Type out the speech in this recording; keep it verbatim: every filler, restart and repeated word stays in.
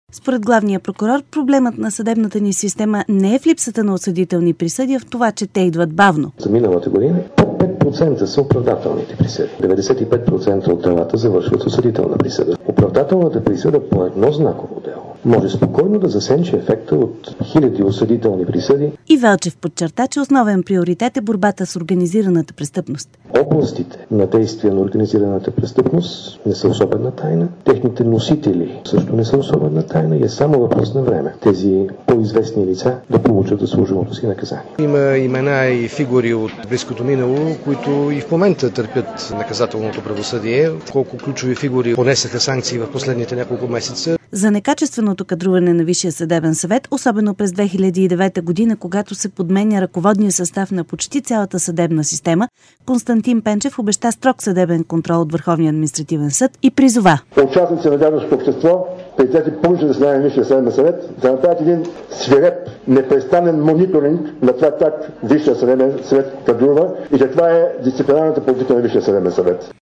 Според главния прокурор, проблемът на съдебната ни система не е в липсата на осъдителни присъди, а в това, че те идват бавно. За миналата година пет процента са оправдателните присъди. деветдесет и пет процента от делата завършват осъдителна присъда. Оправдателната присъда по едно знаково дело може спокойно да засенчи ефекта от хиляди осъдителни присъди. И Велчев подчерта, че основен приоритет е борбата с организираната престъпност. Областите на действие на организираната престъпност не са особена тайна. Техните носители също не са особена тайна и е само въпрос на време тези по-известни лица да получат заслуженото си наказание. Има имена и фигури от близкото минало, които и в момента търпят наказателното правосъдие. Колко ключови фигури понесаха санкции в последните няколко месеца. За некачественото кадруване на Висшия съдебен съвет, особено през две хиляди и девета година, когато се подменя ръководния състав на почти цялата съдебна система, Константин Пенчев обеща строг съдебен контрол от Върховния административен съд и призова участници на гражданското общество при тези публични заседания на Висшия съдебен съвет да направят един свиреп, непрестанен мониторинг на това как Висшия съдебен съвет кадрува и каква е дисциплинарната политика на Висшия съдебен съвет.